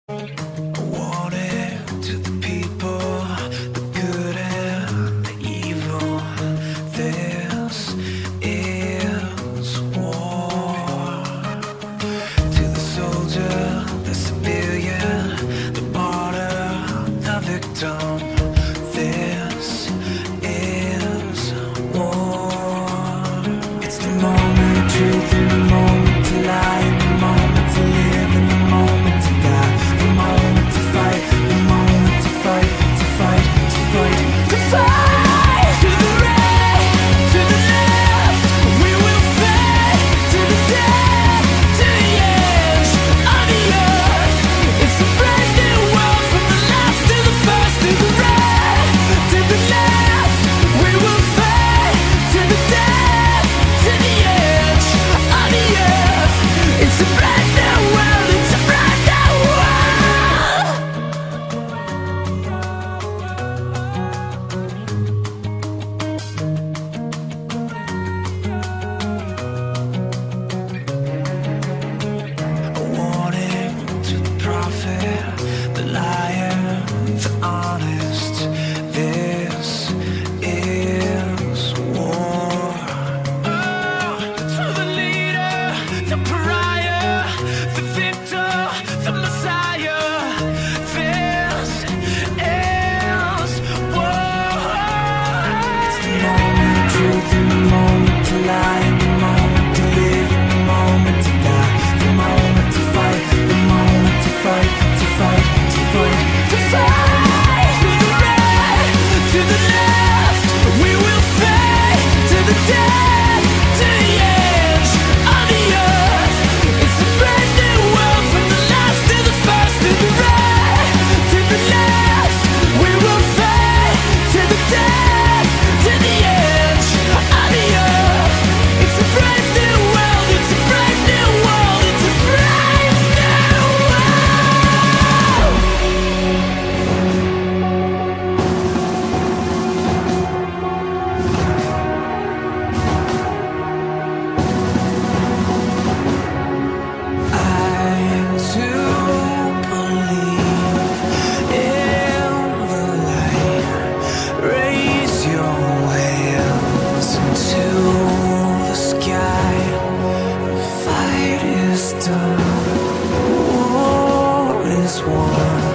A warning to the people, the good and the evil. This is war. To the soldier, the civilian, the martyr, the victim. This is war. It's the moment of truth and the moment to lie, and the moment to live and the moment to die. The moment to fight, the moment to fight, to fight, to fight, to fight. To the right, to the left, we will fight to the death, to the edge of the earth. It's a brand new world from the last to the first. To the right, to the left, we will fight to the death, to the edge of the earth. It's a brand new world, it's a brand new world. A warning to the prophet, the liar, the honest. This is war. To the leader, the pariah, the victor, the messiah. This is war. It's the moment of truth and the moment to lie, and the moment to live and the moment to die. The moment to fight, the moment to fight, to fight, to fight, to fight. To the right, to the left, we will fight to the death, to the edge of the earth. It's a brand new world from the last to the first. To the right, to the left, we will fight to the death, to the edge of the earth. It's a brand new world, it's a brand new world, it's a brand new world. I too believe in the light. Raise your hands into the sky. The fight is done. War is won.